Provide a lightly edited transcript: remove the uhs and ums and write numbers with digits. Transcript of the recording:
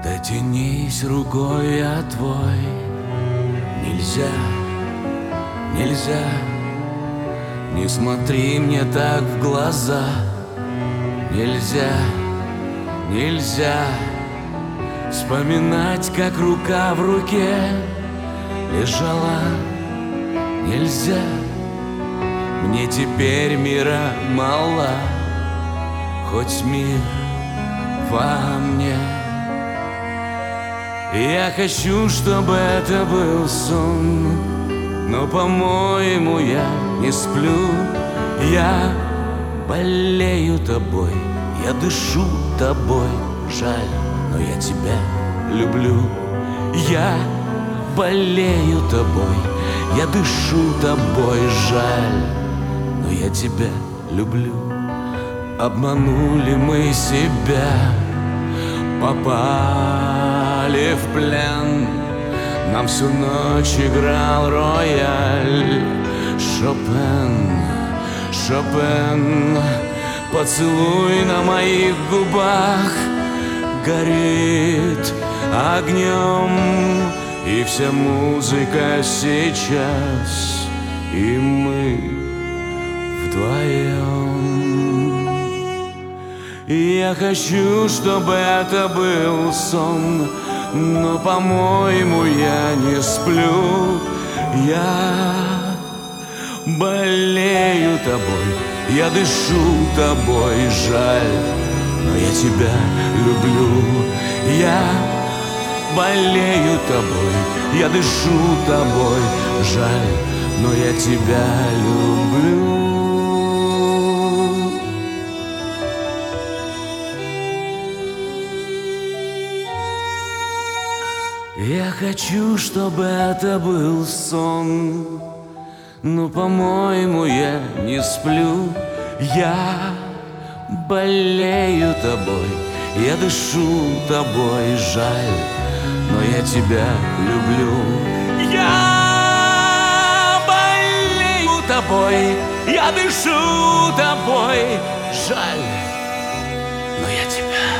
Дотянись рукой, я твой. Нельзя, нельзя, не смотри мне так в глаза. Нельзя, нельзя вспоминать, как рука в руке лежала. Нельзя, мне теперь мира мало, хоть мир во мне. Я хочу, чтобы это был сон, но, по-моему, я не сплю. Я болею тобой, я дышу тобой. Жаль, но я тебя люблю. Я болею тобой, я дышу тобой. Жаль, но я тебя люблю. Обманули мы себя, попали в плен. Нам всю ночь играл рояль. Шопен, Шопен, поцелуй на моих губах горит огнем. И вся музыка сейчас, и мы вдвоем. И я хочу, чтобы это был сон, но, по-моему, я не сплю. Я болею тобой, я дышу тобой. Жаль, но я тебя люблю. Я болею тобой, я дышу тобой. Жаль, но я тебя люблю. Я хочу, чтобы это был сон, но, по-моему, я не сплю. Я болею тобой, я дышу тобой. Жаль, но я тебя люблю. Я болею тобой, я дышу тобой. Жаль, но я тебя